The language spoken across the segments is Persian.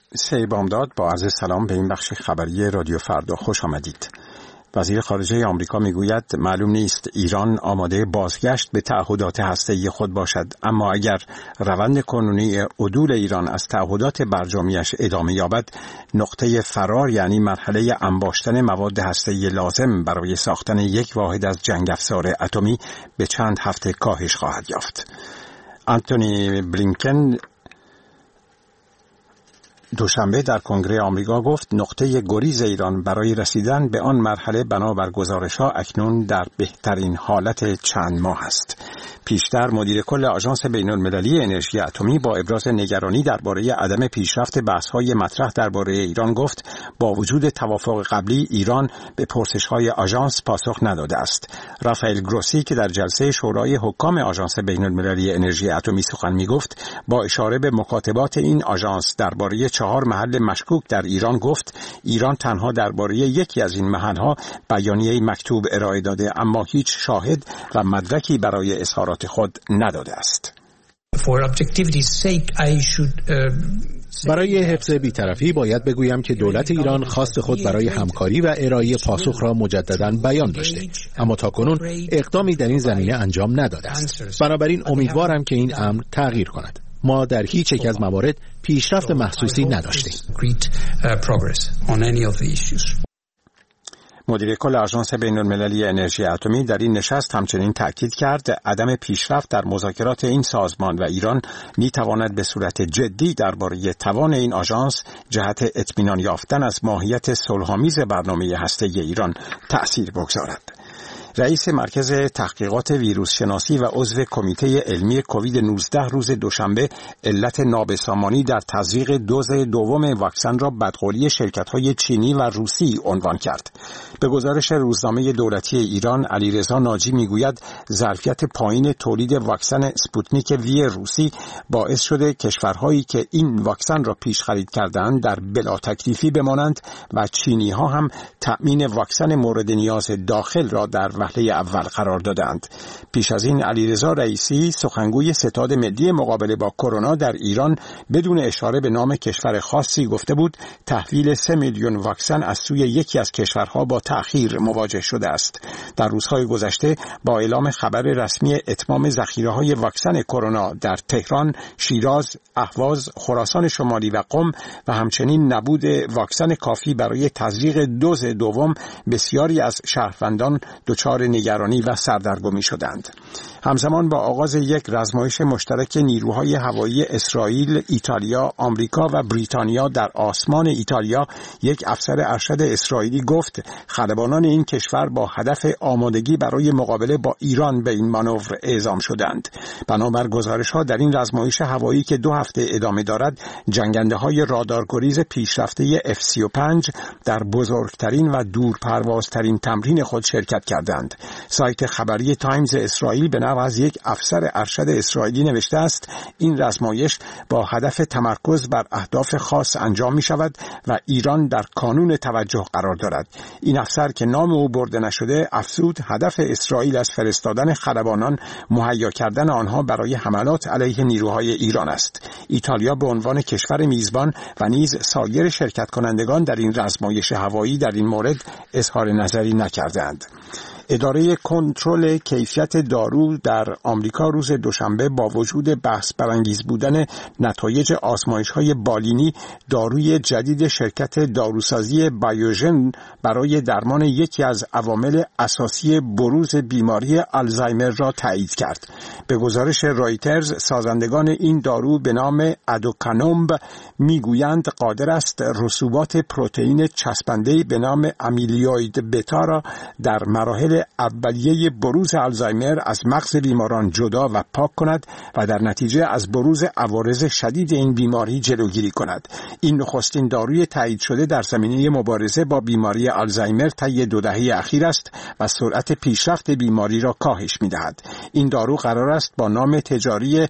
بامداد، با عرض سلام به این بخش خبری رادیو فردا خوش آمدید. وزیر خارجه آمریکا میگوید معلوم نیست ایران آماده بازگشت به تعهدات هسته‌ای خود باشد، اما اگر روند کنونی عدول ایران از تعهدات برجامیش ادامه یابد، نقطه فرار یعنی مرحله انباشتن مواد هسته‌ای لازم برای ساختن یک واحد از جنگ افزار اتمی به چند هفته کاهش خواهد یافت. آنتونی بلینکن دوشنبه در کنگره آمریکا گفت نقطه گریز ایران برای رسیدن به آن مرحله بنابر گزارش‌ها اکنون در بهترین حالت چند ماه است. پیشتر مدیر کل آژانس بین‌المللی انرژی اتمی با ابراز نگرانی درباره عدم پیشرفت بحث‌های مطرح درباره ایران گفت با وجود توافق قبلی ایران به پرسش‌های آژانس پاسخ نداده است. رافائل گروسی که در جلسه شورای حکام آژانس بین‌المللی انرژی اتمی سخن می‌گفت، با اشاره به مکاتبات این آژانس درباره 4 محل مشکوک در ایران گفت ایران تنها درباره یکی از این محل‌ها بیانیه مکتوب ارائه داده، اما هیچ شاهد و مدرکی برای اظهارات خود نداده است. برای حفظ بی‌طرفی باید بگویم که دولت ایران خواست خود برای همکاری و ارائه پاسخ را مجدداً بیان داشته، اما تاکنون اقدامی در این زمینه انجام نداده است. بنابراین امیدوارم که این امر تغییر کند. ما در هیچ یک از موارد پیشرفت محسوسی نداشتیم. مدیر کل آژانس بین‌المللی انرژی اتمی در این نشست همچنین تاکید کرد عدم پیشرفت در مذاکرات این سازمان و ایران می‌تواند به صورت جدی درباره توان این آژانس جهت اطمینان یافتن از ماهیت صلح‌آمیز برنامه هسته‌ای ایران تأثیر بگذارد. رئیس مرکز تحقیقات ویروس شناسی و عضو کمیته علمی کووید 19 روز دوشنبه علت نابسامانی در تزریق دوز دوم واکسن را بدقولی شرکت‌های چینی و روسی عنوان کرد. به گزارش روزنامه دولتی ایران، علیرضا ناجی میگوید ظرفیت پایین تولید واکسن اسپوتنیک وی روسی باعث شده کشورهایی که این واکسن را پیش خرید کردند در بلا تکلیفی بمانند و چینی‌ها هم تأمین واکسن مورد نیاز داخل را در وهله اول قرار دادند. پیش از این علیرضا رئیسی سخنگوی ستاد ملی مقابله با کرونا در ایران بدون اشاره به نام کشور خاصی گفته بود تحویل 3 میلیون واکسن از سوی یکی از کشورها با تأخیر مواجه شده است. در روزهای گذشته با اعلام خبر رسمی اتمام ذخیره‌های واکسن کرونا در تهران، شیراز، اهواز، خراسان شمالی و قم و همچنین نبود واکسن کافی برای تزریق دوز دوم، بسیاری از شهروندان دچار نگرانی و سردرگمی شدند. همزمان با آغاز یک رزمایش مشترک نیروهای هوایی اسرائیل، ایتالیا، آمریکا و بریتانیا در آسمان ایتالیا، یک افسر ارشد اسرائیلی گفت خلبانان این کشور با هدف آمادگی برای مقابله با ایران به این مانور اعزام شدند. بنابر گزارش‌ها در این رزمایش هوایی که 2 هفته ادامه دارد، جنگنده‌های رادارگریز پیشرفته F-35 در بزرگترین و دورپروازترین تمرین خود شرکت کردند. سایت خبری تایمز اسرائیل به نقل از یک افسر ارشد اسرائیلی نوشته است این رزمایش با هدف تمرکز بر اهداف خاص انجام می شود و ایران در کانون توجه قرار دارد. این افسر که نام او برده نشده افزود هدف اسرائیل از فرستادن خلبانان مهیا کردن آنها برای حملات علیه نیروهای ایران است. ایتالیا به عنوان کشور میزبان و نیز سایر شرکت کنندگان در این رزمایش هوایی در این مورد اظهار نظری نکردند. اداره کنترل کیفیت دارو در آمریکا روز دوشنبه با وجود بحث برانگیز بودن نتایج آزمایش‌های بالینی داروی جدید شرکت داروسازی بایوژن برای درمان یکی از عوامل اساسی بروز بیماری آلزایمر را تایید کرد. به گزارش رایترز سازندگان این دارو به نام ادوکانومب میگویند قادر است رسوبات پروتئین چسبنده‌ای به نام امیلوید بتا را در مراحل اولیه بروز آلزایمر از مغز بیماران جدا و پاک کند و در نتیجه از بروز عوارض شدید این بیماری جلوگیری کند. این نخستین داروی تایید شده در زمینه مبارزه با بیماری آلزایمر طی 2 دهه اخیر است و سرعت پیشرفت بیماری را کاهش می‌دهد. این دارو قرار است با نام تجاری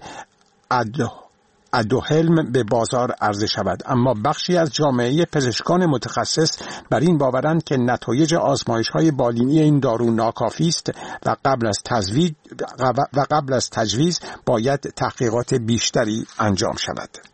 ادوهلم به بازار عرضه شود، اما بخشی از جامعه پزشکان متخصص بر این باورند که نتایج آزمایش‌های بالینی این دارو ناکافی است و قبل از تجویز باید تحقیقات بیشتری انجام شود.